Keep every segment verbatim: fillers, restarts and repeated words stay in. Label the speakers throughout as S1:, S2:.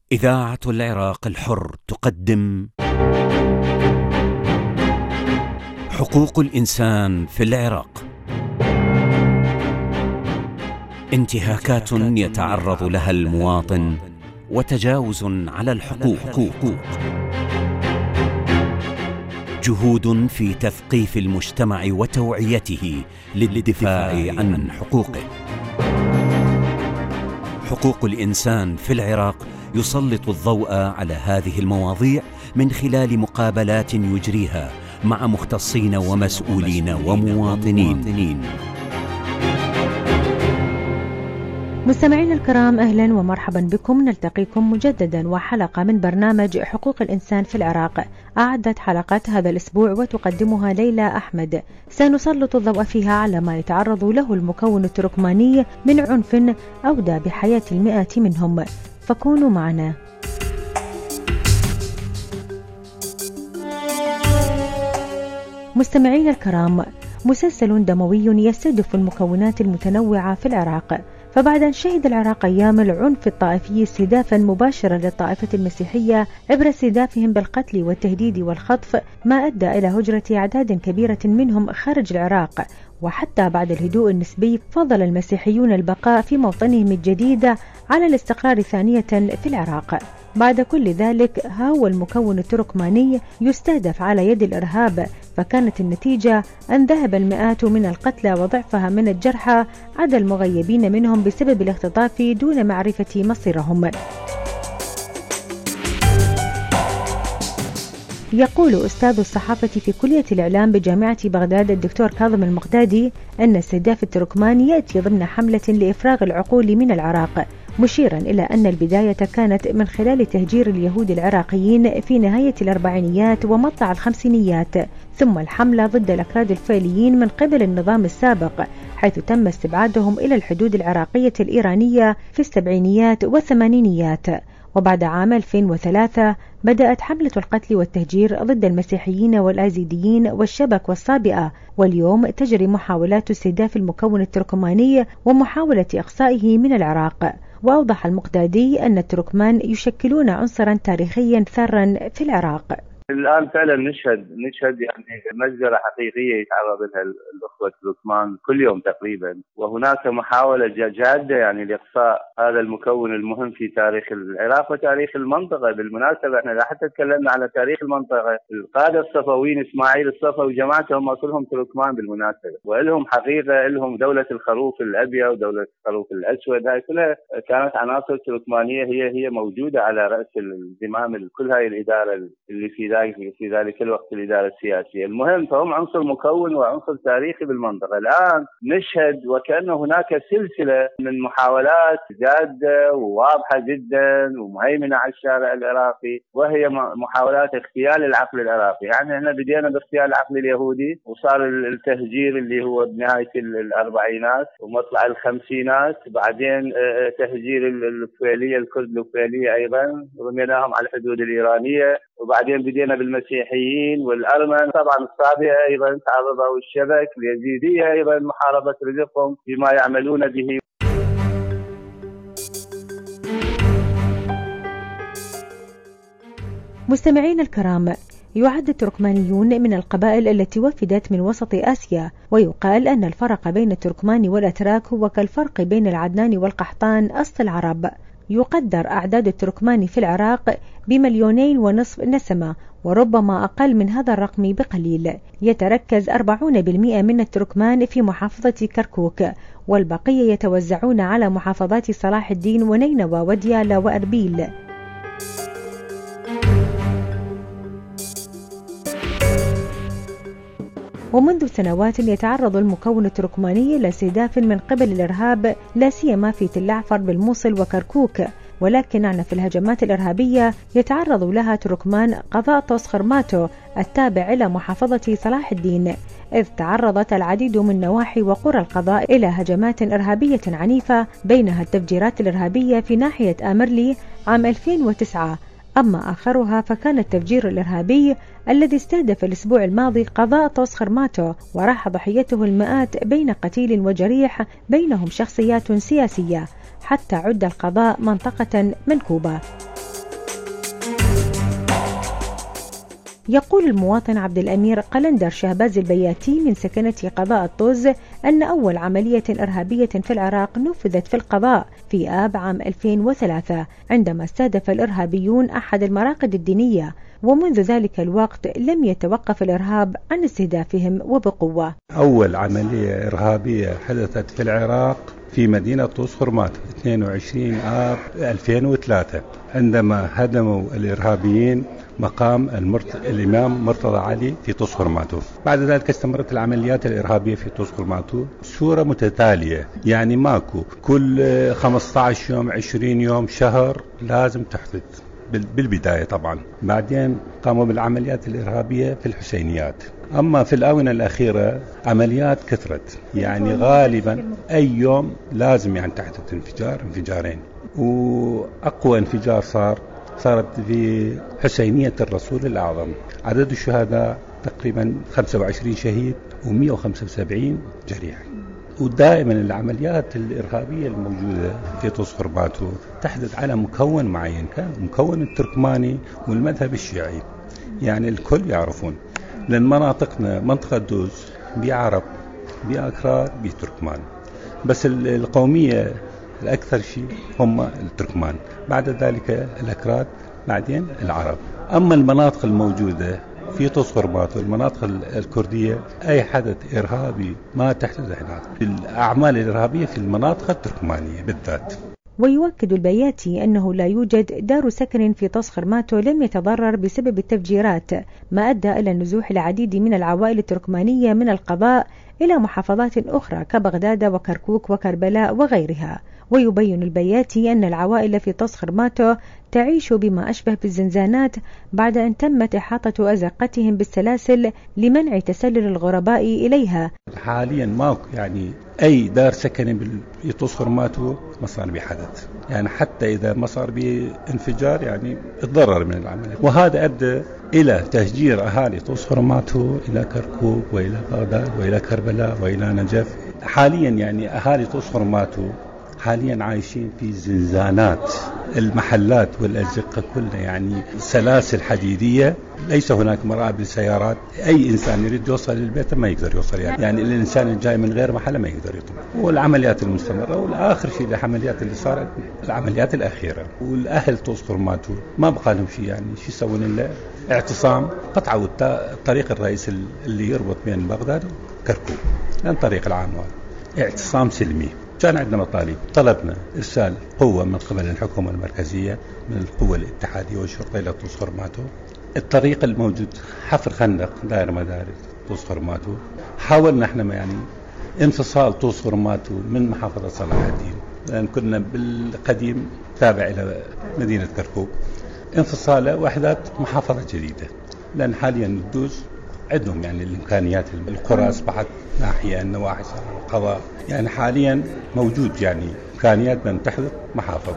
S1: إذاعة العراق الحر تقدم حقوق الإنسان في العراق. انتهاكات يتعرض لها المواطن وتجاوز على الحقوق، جهود في تثقيف المجتمع وتوعيته للدفاع عن حقوقه. حقوق الإنسان في العراق يسلط الضوء على هذه المواضيع من خلال مقابلات يجريها مع مختصين ومسؤولين ومواطنين.
S2: مستمعينا الكرام، أهلا ومرحبا بكم. نلتقيكم مجددا وحلقة من برنامج حقوق الإنسان في العراق. أعدت حلقات هذا الأسبوع وتقدمها ليلى أحمد. سنسلط الضوء فيها على ما يتعرض له المكون التركماني من عنف أودى بحياة المئات منهم، فكونوا معنا. مستمعينا الكرام، مسلسل دموي يستهدف المكونات المتنوعة في العراق. فبعد أن شهد العراق أيام العنف الطائفي استهدافا مباشرا للطائفة المسيحية عبر استهدافهم بالقتل والتهديد والخطف، ما أدى إلى هجرة أعداد كبيرة منهم خارج العراق. وحتى بعد الهدوء النسبي فضل المسيحيون البقاء في موطنهم الجديد على الاستقرار ثانية في العراق. بعد كل ذلك ها هو المكون التركماني يستهدف على يد الإرهاب، فكانت النتيجة أن ذهب المئات من القتلى وضعفها من الجرحى عدا المغيبين منهم بسبب الاختطاف دون معرفة مصيرهم. يقول أستاذ الصحافة في كلية الإعلام بجامعة بغداد الدكتور كاظم المقدادي أن استهداف التركمان يأتي ضمن حملة لإفراغ العقول من العراق، مشيرا إلى أن البداية كانت من خلال تهجير اليهود العراقيين في نهاية الأربعينيات ومطلع الخمسينيات، ثم الحملة ضد الأكراد الفعليين من قبل النظام السابق، حيث تم استبعادهم إلى الحدود العراقية الإيرانية في السبعينيات والثمانينيات. وبعد عام ألفين وثلاثة بدأت حملة القتل والتهجير ضد المسيحيين والآزيديين والشبك والصابئة، واليوم تجري محاولات استهداف المكون التركماني ومحاولة إقصائه من العراق. وأوضح المقدادي أن التركمان يشكلون عنصرا تاريخيا ثارا في العراق.
S3: الآن فعلا نشهد نشهد يعني مجزرة حقيقية يتعرض لها الأخوة التركمان كل يوم تقريبا، وهناك محاولة جادة يعني لإقصاء هذا المكون المهم في تاريخ العراق وتاريخ المنطقة. بالمناسبة احنا حتى تكلمنا على تاريخ المنطقة، القادة الصفويين إسماعيل الصفوي وجماعته هم أصلهم تركمان بالمناسبة، وإلهم حقيقة إلهم دولة الخروف الأبيض ودولة الخروف الأسود، هاي كلها كانت عناصر تركمانية هي هي موجودة على رأس الزمام كل هاي الإدارة اللي في في ذلك الوقت الإدارة السياسية. المهم فهم عنصر مكون وعنصر تاريخي بالمنطقة. الآن نشهد وكأن هناك سلسلة من محاولات جادة وواضحة جدا ومهيمنة على الشارع العراقي، وهي محاولات اغتيال العقل العراقي. يعني احنا بدينا باغتيال العقل اليهودي، وصار التهجير اللي هو بنهاية الأربعينات ومطلع الخمسينات، بعدين تهجير الفعلية الكرد الفعلية أيضا رميناهم على الحدود الإيرانية، وبعدين بدينا بالمسيحيين والأرمن، طبعا الصابئة أيضا تعرضوا الشبك، اليزيدية أيضا محاربة رزقهم بما يعملون به.
S2: مستمعين الكرام، يعد التركمانيون من القبائل التي وفدت من وسط آسيا، ويقال أن الفرق بين التركمان والأتراك هو كالفرق بين العدنان والقحطان أصل العرب. يقدر أعداد التركمان في العراق بمليونين ونصف نسمة، وربما أقل من هذا الرقم بقليل. يتركز أربعين بالمئة من التركمان في محافظة كركوك، والبقية يتوزعون على محافظات صلاح الدين ونينوى وديالى وأربيل. ومنذ سنوات يتعرض المكون التركماني إلى استهداف من قبل الإرهاب، لا سيما في تل أعفر بالموصل وكركوك، ولكن عنف الهجمات الإرهابية يتعرض لها تركمان قضاء طوس خرماتو التابع إلى محافظة صلاح الدين، إذ تعرضت العديد من نواحي وقرى القضاء إلى هجمات إرهابية عنيفة، بينها التفجيرات الإرهابية في ناحية آمرلي عام ألفين وتسعة. أما آخرها فكان التفجير الإرهابي الذي استهدف الأسبوع الماضي قضاء طوس خرماتو، وراح ضحيته المئات بين قتيل وجريح، بينهم شخصيات سياسية، حتى عد القضاء منطقة منكوبة. يقول المواطن عبد الأمير قلندر شهباز البياتي من سكنة قضاء الطوز أن أول عملية إرهابية في العراق نفذت في القضاء في آب عام ألفين وثلاثة عندما استهدف الإرهابيون أحد المراقد الدينية، ومنذ ذلك الوقت لم يتوقف الإرهاب عن استهدافهم وبقوة.
S4: أول عملية إرهابية حدثت في العراق في مدينة طوس خرمات اثنين وعشرين آب ألفين وثلاثة عندما هدموا الإرهابيين مقام المرت... الإمام مرتضى علي في طوس خرماتو. بعد ذلك استمرت العمليات الإرهابية في طوس خرماتو صورة متتالية، يعني ماكو كل خمسة عشر يوم عشرين يوم شهر لازم تحدث. بالبداية طبعا بعدين قاموا بالعمليات الإرهابية في الحسينيات. أما في الآونة الأخيرة عمليات كثرت، يعني غالبا أي يوم لازم يعني تحدث انفجار انفجارين، وأقوى انفجار صار صارت في حسينية الرسول الأعظم. عدد الشهداء تقريبا خمسة وعشرين شهيد ومئة وخمسة وسبعين جريح. ودائما العمليات الإرهابية الموجودة في طوس خرماتو تحدث على مكون معين، كان مكون التركماني والمذهب الشيعي، يعني الكل يعرفون، لأن مناطقنا منطقة دوز بعرب بأكراد بتركمان، بس القومية الأكثر شيء هم التركمان، بعد ذلك الأكراد، بعدين العرب. أما المناطق الموجودة في طوس خرماتو المناطق الكردية أي حدث إرهابي ما تحدث هناك. الأعمال الإرهابية في المناطق التركمانية بالذات.
S2: ويؤكد البياتي أنه لا يوجد دار سكن في طوس خرماتو لم يتضرر بسبب التفجيرات، ما أدى إلى نزوح العديد من العوائل التركمانية من القضاء إلى محافظات أخرى كبغداد وكركوك وكربلاء وغيرها. ويبين البياتي أن العوائل في طوس خرماتو تعيش بما أشبه بالزنزانات بعد أن تمت إحاطة أزقتهم بالسلاسل لمنع تسلل الغرباء إليها.
S4: حاليا ماكو يعني أي دار سكن في طوس خرماتو ما صار بحدث، يعني حتى إذا ما صار بانفجار يعني اتضرر من العملية، وهذا أدى إلى تهجير أهالي طوس خرماتو إلى كركوك وإلى بغداد وإلى كربلاء وإلى نجف. حاليا يعني أهالي طوس خرماتو حاليا عايشين في زنزانات، المحلات والأزقة كلها يعني سلاسل حديدية، ليس هناك مرابط للسيارات، أي إنسان يريد يوصل للبيت ما يقدر يوصل، يعني, يعني الإنسان الجاي من غير محل ما يقدر يطلع. والعمليات المستمرة، والآخر شيء العمليات اللي صارت العمليات الأخيرة، والأهل طوس خرماتو ما بقى لهم شيء، يعني شو يسوون إلا اعتصام، قطعوا الطريق الرئيسي اللي يربط بين بغداد وكركوك لأن طريق العام، اعتصام سلمي. كان عندنا مطالب، طلبنا إرسال قوة من قبل الحكومة المركزية من القوة الاتحادية والشرطة إلى طوس خرماتو. الطريق الموجود حفر خندق دائر مدار طوس خرماتو. حاولنا احنا يعني انفصال طوس خرماتو من محافظة صلاح الدين، لأن كنا بالقديم تابع إلى مدينة كركوك، انفصال وحدات محافظة جديدة، لأن حاليا الدوز عندهم يعني الإمكانيات، القرى أصبحت ناحية النواحي القضاء، يعني حاليا موجود يعني إمكانيات بأن تحدث محافظة.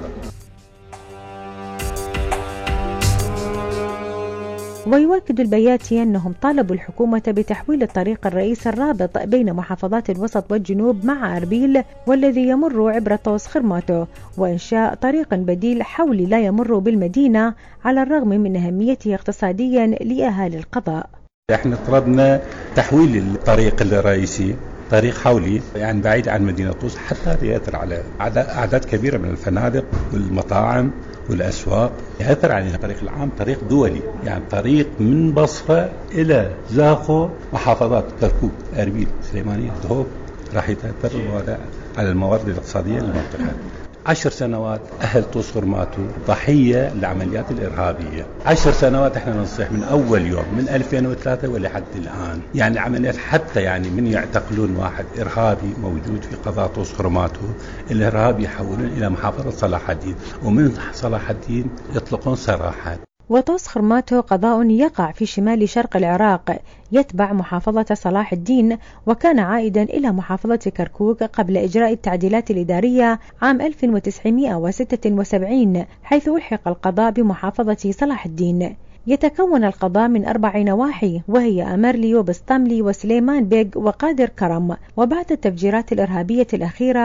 S2: ويؤكد البياتي أنهم طالبوا الحكومة بتحويل الطريق الرئيسي الرابط بين محافظات الوسط والجنوب مع أربيل والذي يمر عبر طوس خرماتو، وإنشاء طريق بديل حولي لا يمر بالمدينة على الرغم من أهميته اقتصاديا لأهالي القضاء.
S4: احنا طلبنا تحويل الطريق الرئيسي طريق حولي، يعني بعيد عن مدينة طوس، حتى يأثر على أعداد كبيرة من الفنادق والمطاعم والأسواق، يأثر على الطريق العام طريق دولي، يعني طريق من بصرة إلى زاخو محافظات كركوك أربيل سليمانية دهوك، راح يتأثر على الموارد الاقتصادية للمنطقة. عشر سنوات أهل طوس خرماتو ضحية للعمليات الإرهابية، عشر سنوات احنا ننصح من أول يوم من ألفين وثلاثة ولحد الآن، يعني العمليات حتى يعني من يعتقلون واحد إرهابي موجود في قضاء طوس خرماتو، الإرهابي يحولون إلى محافظة صلاح الدين، ومن صلاح الدين يطلقون سراحات.
S2: وطوس خرماتو قضاء يقع في شمال شرق العراق يتبع محافظة صلاح الدين، وكان عائدا إلى محافظة كركوك قبل إجراء التعديلات الإدارية عام ألف وتسعمئة وستة وسبعين، حيث ألحق القضاء بمحافظة صلاح الدين. يتكون القضاء من أربع نواحي، وهي أمرلي وبسطملي وسليمان بيغ وقادر كرم. وبعد التفجيرات الإرهابية الأخيرة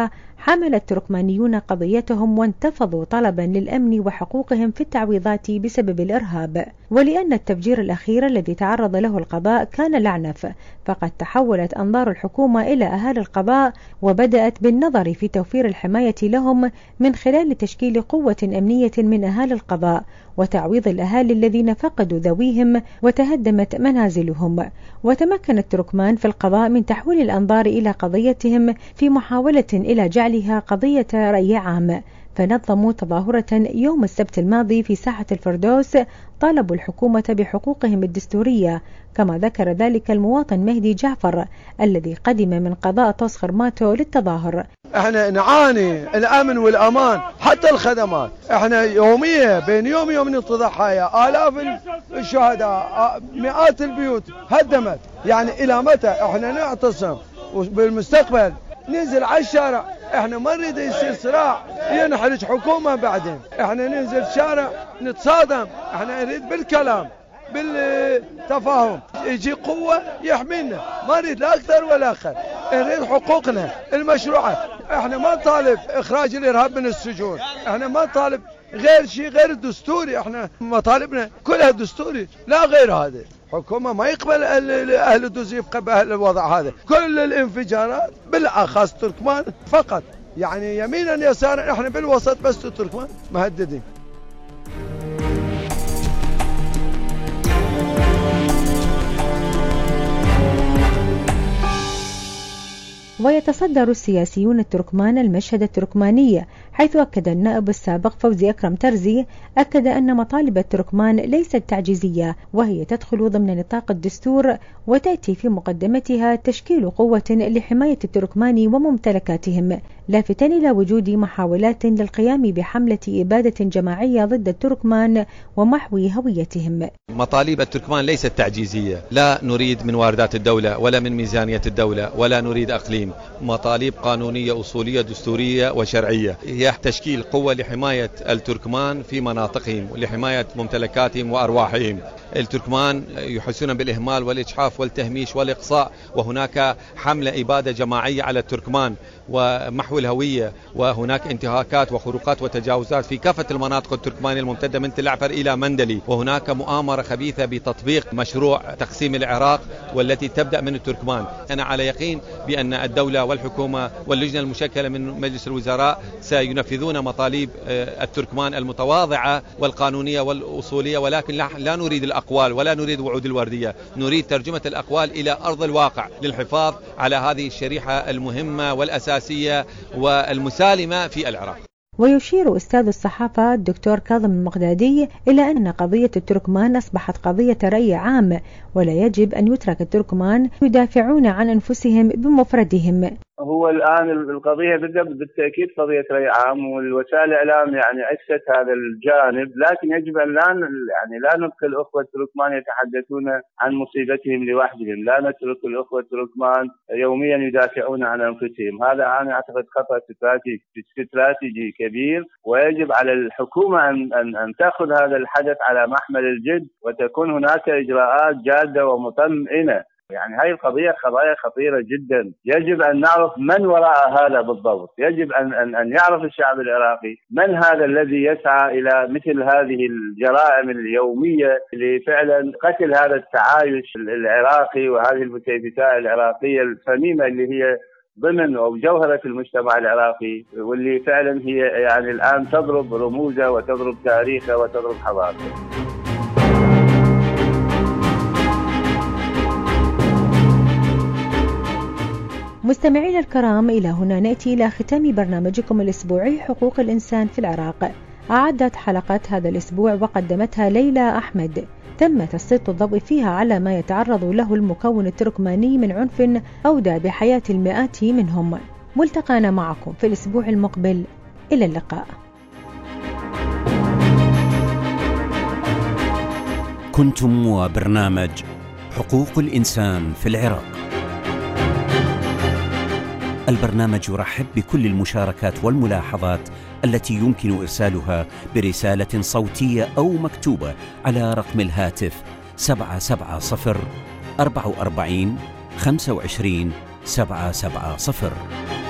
S2: حمل التركمانيون قضيتهم وانتفضوا طلبا للأمن وحقوقهم في التعويضات بسبب الإرهاب، ولأن التفجير الأخير الذي تعرض له القضاء كان لعنف، فقد تحولت أنظار الحكومة إلى أهالي القضاء وبدأت بالنظر في توفير الحماية لهم من خلال تشكيل قوة أمنية من أهالي القضاء وتعويض الأهالي الذين فقدوا ذويهم وتهدمت منازلهم. وتمكن التركمان في القضاء من تحويل الأنظار إلى قضيتهم في محاولة إلى جعلها قضية رأي عام، فنظموا تظاهرة يوم السبت الماضي في ساحة الفردوس طالبوا الحكومة بحقوقهم الدستورية، كما ذكر ذلك المواطن مهدي جعفر الذي قدم من قضاء طوس خرماتو للتظاهر.
S5: احنا نعاني الامن والامان حتى الخدمات، احنا يوميا بين يوم يوم ننتظر ضحايا، الاف الشهداء، مئات البيوت هدمت، يعني الى متى احنا نعتصم وبالمستقبل ننزل على الشارع؟ احنا ما نريد يصير صراع ينحرج حكومة بعدين، احنا ننزل الشارع نتصادم، احنا نريد بالكلام بالتفاهم يجي قوة يحمينا، ما نريد لا أكثر ولا أقل، نريد حقوقنا المشروعة. احنا ما نطالب إخراج الإرهاب من السجون، احنا ما نطالب غير شيء غير الدستوري، احنا مطالبنا كلها دستوري لا غير هذا. حكومة ما يقبل أهل الدوز يبقى بأهل الوضع هذا، كل الانفجارات بالأخص تركمان فقط، يعني يمينا يسارا احنا بالوسط بس تركمان مهددين.
S2: ويتصدر السياسيون التركمان المشهد التركماني، حيث أكد النائب السابق فوزي أكرم ترزي أكد أن مطالب التركمان ليست تعجيزية، وهي تدخل ضمن نطاق الدستور وتأتي في مقدمتها تشكيل قوة لحماية التركمان وممتلكاتهم، لافتا إلى وجود محاولات للقيام بحملة إبادة جماعية ضد التركمان ومحو هويتهم.
S6: مطالب التركمان ليست تعجيزية، لا نريد من واردات الدولة ولا من ميزانية الدولة ولا نريد أقليم، مطالب قانونية أصولية دستورية وشرعية، هي تشكيل قوة لحماية التركمان في مناطقهم ولحماية ممتلكاتهم وأرواحهم. التركمان يحسون بالإهمال والإجحاف والتهميش والإقصاء، وهناك حملة إبادة جماعية على التركمان ومحو الهوية، وهناك انتهاكات وخروقات وتجاوزات في كافة المناطق التركمانية الممتدة من تل عفر إلى مندلي، وهناك مؤامرة خبيثة بتطبيق مشروع تقسيم العراق والتي تبدأ من التركمان. أنا على يقين بأن الدولة والحكومة واللجنة المشكلة من مجلس الوزراء سينفذون مطالب التركمان المتواضعة والقانونية والأصولية، ولكن لا نريد الأقوال ولا نريد وعود الوردية، نريد ترجمة الأقوال إلى أرض الواقع للحفاظ على هذه الشريحة المهمة والأساسية والمسالمة في العراق.
S2: ويشير أستاذ الصحافة الدكتور كاظم المقدادي إلى أن قضية التركمان أصبحت قضية رأي عام، ولا يجب أن يترك التركمان يدافعون عن أنفسهم بمفردهم.
S3: هو الآن القضية بالتأكيد قضية رأي عام، والوسائل الإعلام يعني عكست هذا الجانب، لكن يجب أن لا يعني لا نبقي الأخوة التركمان يتحدثون عن مصيبتهم لوحدهم، لا نترك الأخوة التركمان يوميا يدافعون عن أنفسهم. هذا أنا أعتقد خطأ استراتيجي كبير، ويجب على الحكومة أن أن أن تأخذ هذا الحدث على محمل الجد، وتكون هناك إجراءات جادة ومطمئنة. يعني هاي القضية قضايا خطيرة جدا، يجب أن نعرف من وراء هذا بالضبط، يجب أن أن أن يعرف الشعب العراقي من هذا الذي يسعى إلى مثل هذه الجرائم اليومية لفعلا قتل هذا التعايش العراقي وهذه المتيفتات العراقية الصميمة اللي هي ضمن أو جوهرة المجتمع العراقي، واللي فعلا هي يعني الآن تضرب رموزه وتضرب تاريخه وتضرب حضارته.
S2: مستمعينا الكرام، إلى هنا نأتي إلى ختام برنامجكم الأسبوعي حقوق الإنسان في العراق. أعدت حلقة هذا الأسبوع وقدمتها ليلى أحمد، تم تسليط الضوء فيها على ما يتعرض له المكون التركماني من عنف أودى بحياة المئات منهم. ملتقانا معكم في الأسبوع المقبل، إلى اللقاء.
S1: كنتم وبرنامج حقوق الإنسان في العراق. البرنامج يرحب بكل المشاركات والملاحظات التي يمكن إرسالها برسالة صوتية أو مكتوبة على رقم الهاتف سبعة سبعة صفر أربعة وأربعين خمسة وعشرين سبعة سبعة صفر.